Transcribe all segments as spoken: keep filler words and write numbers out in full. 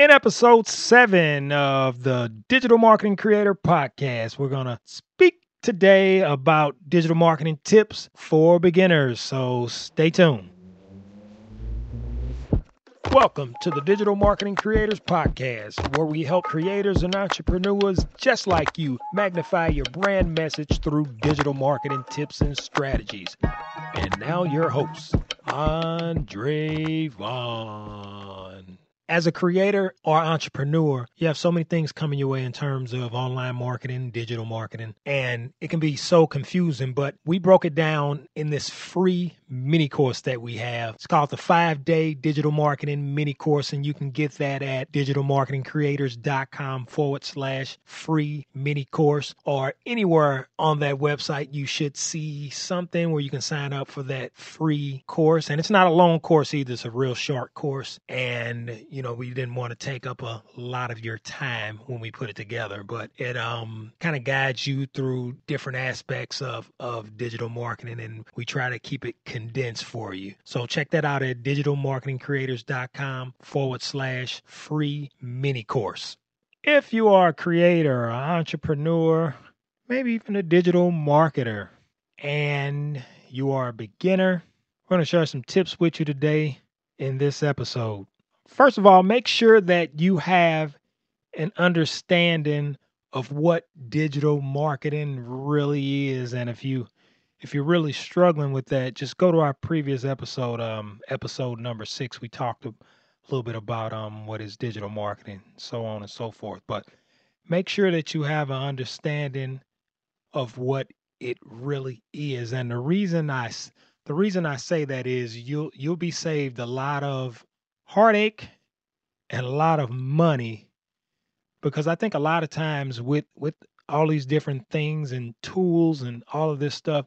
In episode seven of the Digital Marketing Creator Podcast, we're going to speak today about digital marketing tips for beginners. So stay tuned. Welcome to the Digital Marketing Creators Podcast, where we help creators and entrepreneurs just like you magnify your brand message through digital marketing tips and strategies. And now your host, Andre Vaughn. As a creator or entrepreneur, you have so many things coming your way in terms of online marketing, digital marketing, and it can be so confusing, but we broke it down in this free mini course that we have. It's called the five-day digital marketing mini course, and you can get that at digitalmarketingcreators.com forward slash free mini course, or anywhere on that website you should see something where you can sign up for that free course. And it's not a long course either. It's a real short course, and you know we didn't want to take up a lot of your time when we put it together, but it um kind of guides you through different aspects of of digital marketing, and we try to keep it condensed for you. So check that out at digitalmarketingcreators.com forward slash free mini course. If you are a creator, an entrepreneur, maybe even a digital marketer, and you are a beginner, we're going to share some tips with you today in this episode. First of all, make sure that you have an understanding of what digital marketing really is. And if you if you're really struggling with that, just go to our previous episode, um, episode number six. We talked a little bit about um what is digital marketing, so on and so forth. But make sure that you have an understanding of what it really is. And the reason I the reason I say that is you'll you'll be saved a lot of heartache and a lot of money, because I think a lot of times with with all these different things and tools and all of this stuff,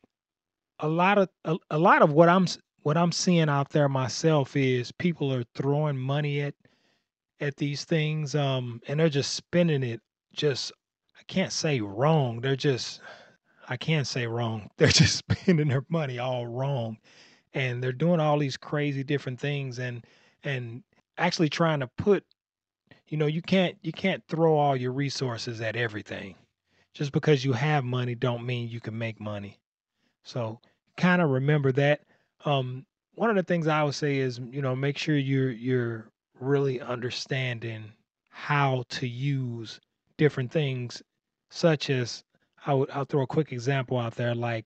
a lot of a, a lot of what I'm s- what I'm seeing out there myself is people are throwing money at at these things, um and they're just spending it just, I can't say wrong. They're just I can't say wrong. They're just spending their money all wrong, and they're doing all these crazy different things, and and actually trying to put, you know, you can't you can't throw all your resources at everything. Just because you have money don't mean you can make money. So kind of remember that. Um, one of the things I would say is, you know, make sure you're you're really understanding how to use different things, such as I would I'll throw a quick example out there like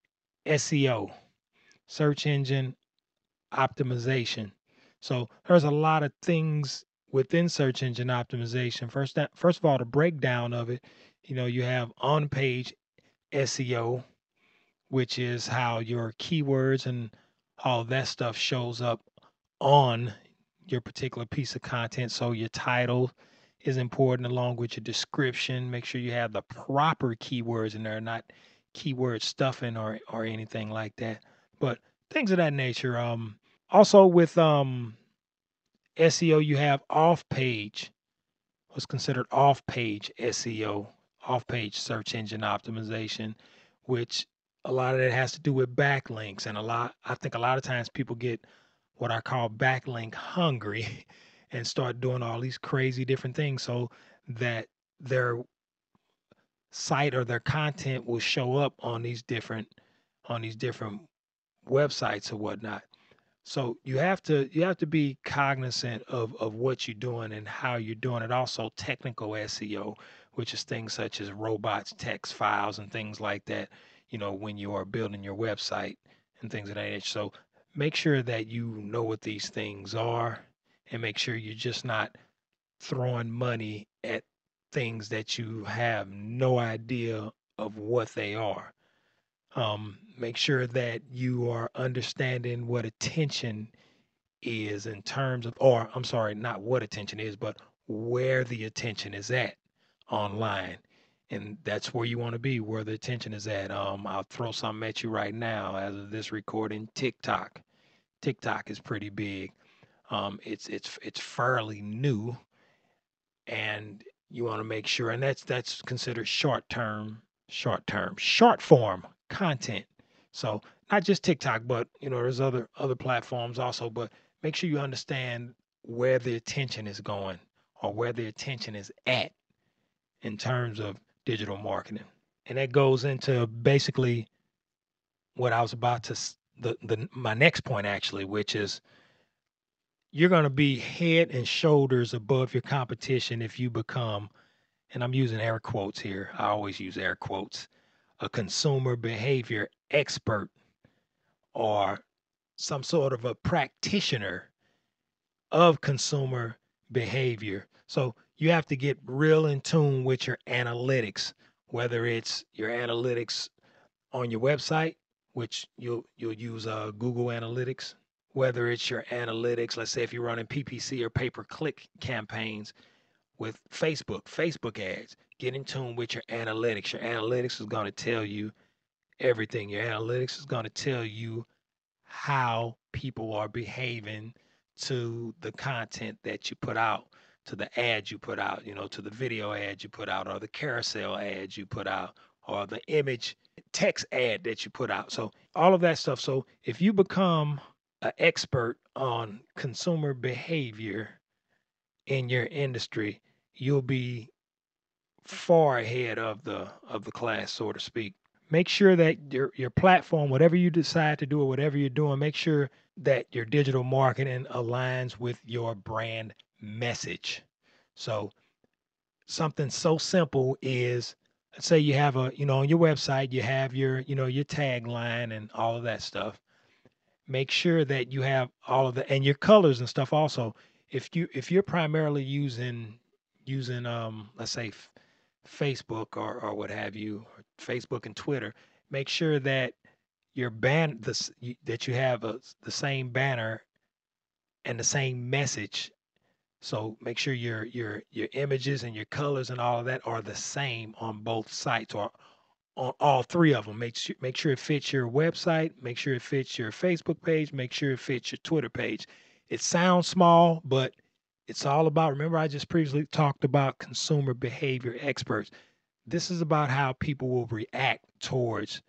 S E O, search engine optimization. So there's a lot of things within search engine optimization. First, that, first of all, the breakdown of it, you know, you have on-page S E O, which is how your keywords and all that stuff shows up on your particular piece of content. So your title is important along with your description. Make sure you have the proper keywords in there, not keyword stuffing or or anything like that. But things of that nature. Um, also with um S E O, you have off-page, what's considered off-page S E O, off-page search engine optimization, which a lot of that has to do with backlinks. And a lot, I think a lot of times people get what I call backlink hungry and start doing all these crazy different things so that their site or their content will show up on these different on these different websites or whatnot. So you have to you have to be cognizant of of what you're doing and how you're doing it. Also, technical S E O, which is things such as robots, text files, and things like that. You know, when you are building your website and things of that nature. So make sure that you know what these things are, and make sure you're just not throwing money at things that you have no idea of what they are. Um, make sure that you are understanding what attention is in terms of, or I'm sorry, not what attention is, but where the attention is at online. And that's where you want to be, where the attention is at. Um, I'll throw something at you right now as of this recording. TikTok. TikTok is pretty big. Um, it's it's it's fairly new, and you want to make sure, and that's that's considered short term, short term, short form content. So not just TikTok, but you know, there's other other platforms also. But make sure you understand where the attention is going or where the attention is at in terms of digital marketing. And that goes into basically what I was about to the the my next point actually, which is you're going to be head and shoulders above your competition if you become, and I'm using air quotes here. I always use air quotes, a consumer behavior expert or some sort of a practitioner of consumer behavior. So you have to get real in tune with your analytics, whether it's your analytics on your website, which you'll you'll use uh, Google Analytics, whether it's your analytics, let's say if you're running P P C or pay-per-click campaigns with Facebook, Facebook ads, get in tune with your analytics. Your analytics is going to tell you everything. Your analytics is going to tell you how people are behaving to the content that you put out, to the ads you put out, you know, to the video ads you put out, or the carousel ads you put out, or the image text ad that you put out. So all of that stuff. So if you become an expert on consumer behavior in your industry, you'll be far ahead of the of the class, so to speak. Make sure that your your platform, whatever you decide to do or whatever you're doing, make sure that your digital marketing aligns with your brand message. So something so simple is, let's say you have a, you know, on your website, you have your, you know, your tagline and all of that stuff. Make sure that you have all of the, and your colors and stuff also. If you if you're primarily using using um let's say f- Facebook or or what have you, or Facebook and Twitter, make sure that your ban this you, that you have a, the same banner and the same message. So make sure your your your images and your colors and all of that are the same on both sites or on all three of them. Make sure make sure it fits your website, make sure it fits your Facebook page, make sure it fits your Twitter page. It sounds small, but it's all about, remember I just previously talked about consumer behavior experts. This is about how people will react towards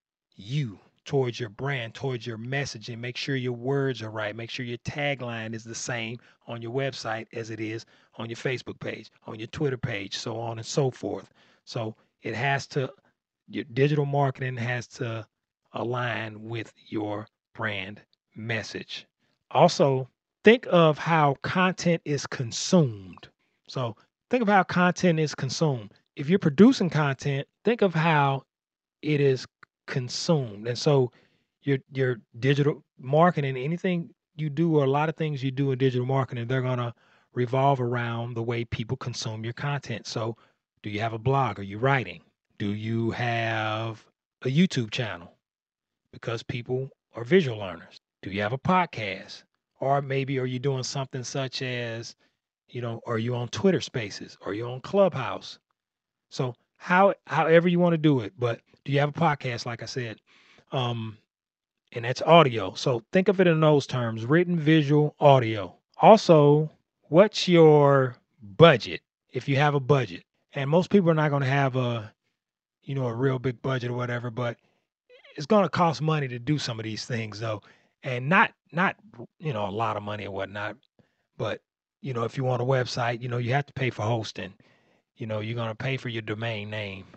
you, towards your brand, towards your messaging. Make sure your words are right. Make sure your tagline is the same on your website as it is on your Facebook page, on your Twitter page, so on and so forth. So it has to, your digital marketing has to align with your brand message. Also, think of how content is consumed. So think of how content is consumed. If you're producing content, think of how it is consumed. And so your your digital marketing, anything you do or a lot of things you do in digital marketing, they're gonna revolve around the way people consume your content. So do you have a blog? Are you writing? Do you have a YouTube channel? Because people are visual learners. Do you have a podcast? Or maybe are you doing something such as, you know, are you on Twitter Spaces? Are you on Clubhouse? So how however you want to do it, but do you have a podcast? Like I said, um, and that's audio. So think of it in those terms: written, visual, audio. Also, what's your budget? If you have a budget, and most people are not going to have a, you know, a real big budget or whatever, but it's going to cost money to do some of these things, though, and not not you know a lot of money or whatnot. But you know, if you want a website, you know, you have to pay for hosting. You know, you're going to pay for your domain name.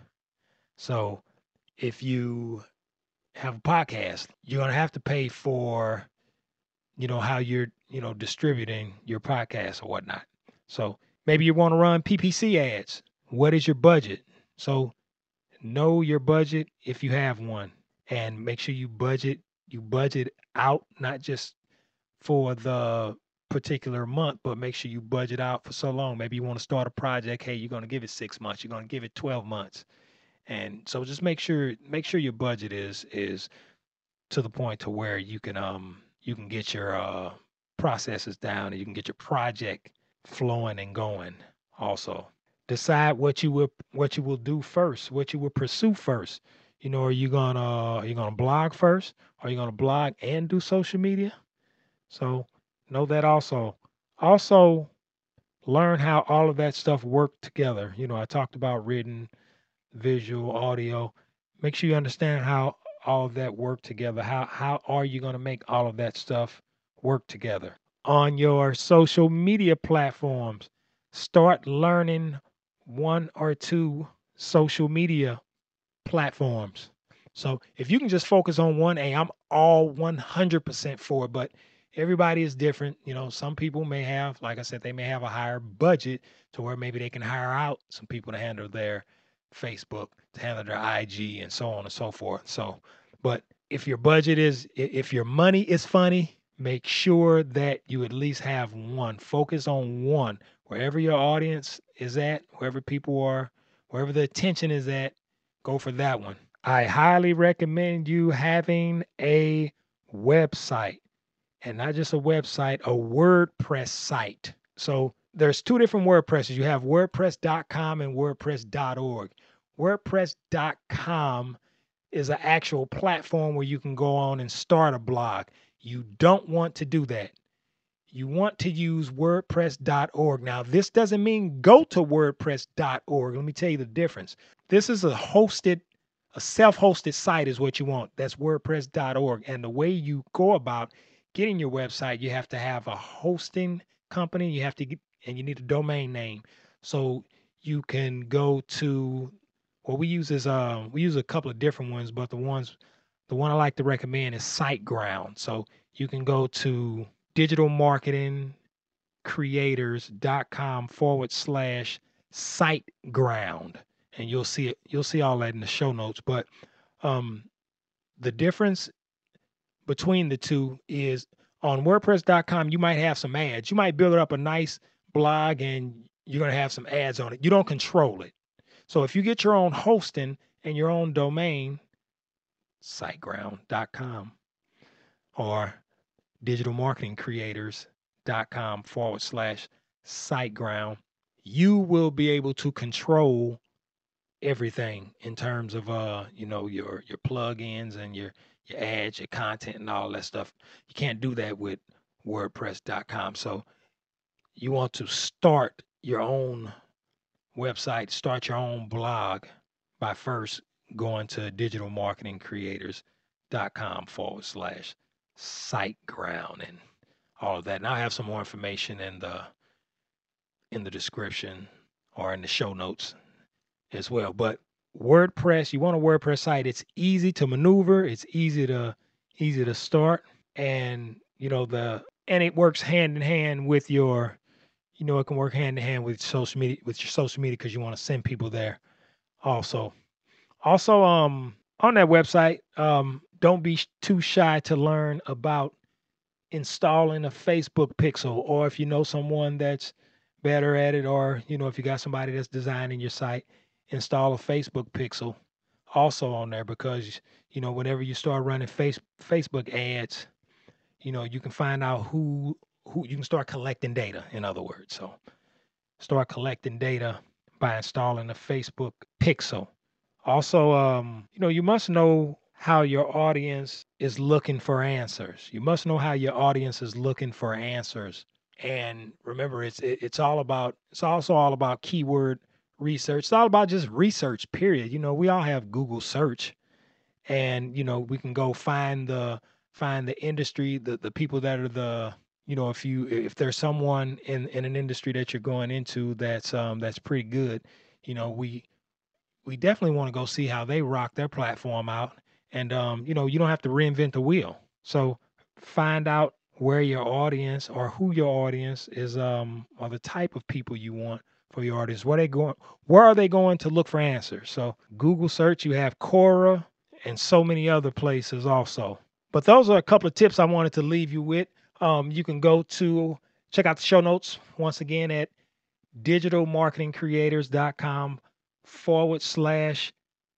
So if you have a podcast, you're going to have to pay for, you know, how you're, you know, distributing your podcast or whatnot. So maybe you want to run P P C ads. What is your budget? So know your budget if you have one, and make sure you budget, you budget out, not just for the particular month, but make sure you budget out for so long. Maybe you want to start a project. Hey, you're going to give it six months. You're going to give it twelve months. And so just make sure make sure your budget is is to the point to where you can um you can get your uh processes down and you can get your project flowing and going also. Decide what you will what you will do first, what you will pursue first. You know, are you gonna are you gonna blog first? Are you gonna blog and do social media? So know that also. Also learn how all of that stuff work together. You know, I talked about written, visual, audio. Make sure you understand how all of that work together. How how are you going to make all of that stuff work together? on your social media platforms. Start learning one or two social media platforms. So if you can just focus on one, hey, I'm all one hundred percent for it, but everybody is different. You know, some people may have, like I said, they may have a higher budget to where maybe they can hire out some people to handle their Facebook, to handle their I G, and so on and so forth. So, but if your budget is, i- if your money is funny, make sure that you at least have one. Focus on one. Wherever your audience is at, wherever people are, wherever the attention is at, go for that one. I highly recommend you having a website, and not just a website, a WordPress site. So there's two different WordPresses. You have WordPress dot com and WordPress dot org. WordPress dot com is an actual platform where you can go on and start a blog. You don't want to do that. You want to use WordPress dot org. Now, this doesn't mean go to WordPress dot org. Let me tell you the difference. This is a hosted, a self-hosted site is what you want. That's WordPress dot org. And the way you go about getting your website, you have to have a hosting company. You have to get, and you need a domain name. So you can go to, what we use is, uh, we use a couple of different ones, but the ones, the one I like to recommend is SiteGround. So you can go to digital marketing creators.com forward slash site ground. And you'll see it, you'll see all that in the show notes. But um, the difference between the two is on WordPress dot com, you might have some ads. You might build up a nice blog and you're going to have some ads on it. You don't control it. So if you get your own hosting and your own domain, siteground dot com or digital marketing creators.com forward slash siteground, you will be able to control everything in terms of uh, you know, your your plugins and your your ads, your content and all that stuff. You can't do that with WordPress dot com. So you want to start your own website, start your own blog by first going to digital marketing creators.com forward slash siteground and all of that. And I'll have some more information in the in the description or in the show notes as well. But WordPress, you want a WordPress site, it's easy to maneuver, it's easy to easy to start, and you know the and it works hand in hand with your, you know, it can work hand in hand with social media, with your social media, because you want to send people there also. Also, um, on that website, um, don't be sh- too shy to learn about installing a Facebook pixel, or if you know someone that's better at it, or you know, if you got somebody that's designing your site, install a Facebook pixel also on there, because you know, whenever you start running face Facebook ads, you know, you can find out who who you can start collecting data, in other words. So start collecting data by installing a Facebook pixel. Also, um, you know, you must know how your audience is looking for answers. You must know how your audience is looking for answers. And remember, it's it, it's all about it's also all about keyword research. It's all about just research, period. You know, we all have Google search, and you know, we can go find the find the industry, the the people that are the, you know, if you if there's someone in in an industry that you're going into that's um that's pretty good, you know, we we definitely want to go see how they rock their platform out. And um, you know, you don't have to reinvent the wheel. So find out where your audience, or who your audience is, um, or the type of people you want for your audience. Where they going? Where are they going to look for answers? So Google search, you have Quora, and so many other places also. But those are a couple of tips I wanted to leave you with. Um, you can go to check out the show notes once again at digitalmarketingcreators.com forward slash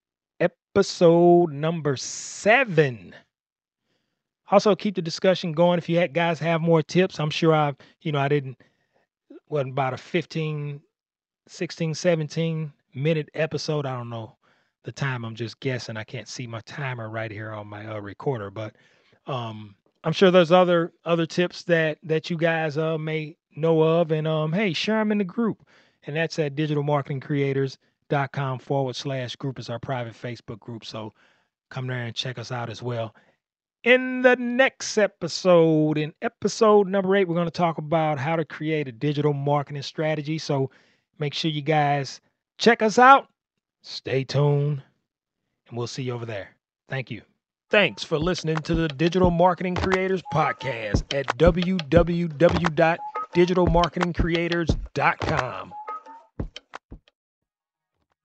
episode number seven. Also, keep the discussion going. If you guys have more tips, I'm sure I've, you know, I didn't, what, about a fifteen, sixteen, seventeen minute episode. I don't know the time. I'm just guessing. I can't see my timer right here on my uh, recorder, but um, I'm sure there's other other tips that that you guys uh, may know of, and um, hey, share them in the group, and that's at digitalmarketingcreators.com forward slash group is our private Facebook group. So come there and check us out as well. In the next episode, in episode number eight, we're going to talk about how to create a digital marketing strategy. So make sure you guys check us out. Stay tuned, and we'll see you over there. Thank you. Thanks for listening to the Digital Marketing Creators Podcast at w w w dot digital marketing creators dot com.